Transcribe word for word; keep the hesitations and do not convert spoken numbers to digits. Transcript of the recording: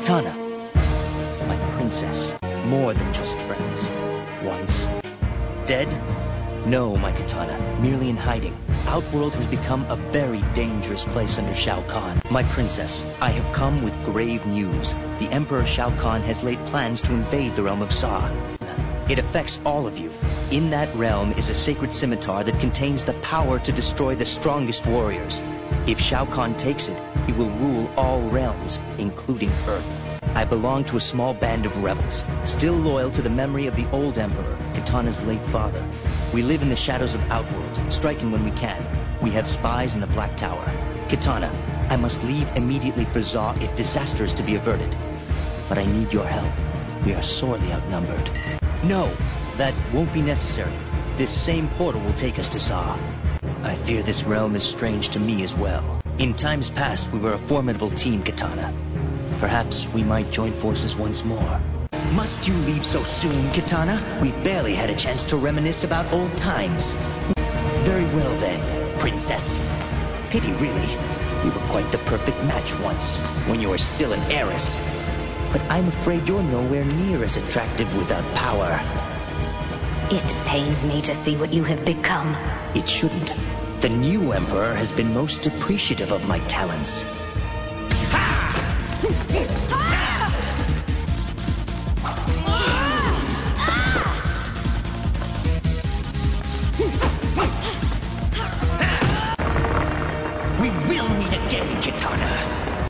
Kitana, my princess, more than just friends. Once dead? No, my Kitana, merely in hiding. Outworld has become a very dangerous place under Shao Kahn. My princess, I have come with grave news. The Emperor Shao Kahn has laid plans to invade the realm of Sa. It affects all of you. In that realm is a sacred scimitar that contains the power to destroy the strongest warriors. If Shao Kahn takes it, he will rule all realms, including Earth. I belong to a small band of rebels, still loyal to the memory of the old Emperor, Kitana's late father. We live in the shadows of Outworld, striking when we can. We have spies in the Black Tower. Kitana, I must leave immediately for Za if disaster is to be averted. But I need your help. We are sorely outnumbered. No, that won't be necessary. This same portal will take us to Za. I fear this realm is strange to me as well. In times past, we were a formidable team, Kitana. Perhaps we might join forces once more. Must you leave so soon, Kitana? We barely had a chance to reminisce about old times. Very well then, princess. Pity, really. We were quite the perfect match once, when you were still an heiress. But I'm afraid you're nowhere near as attractive without power. It pains me to see what you have become. It shouldn't. The new emperor has been most appreciative of my talents.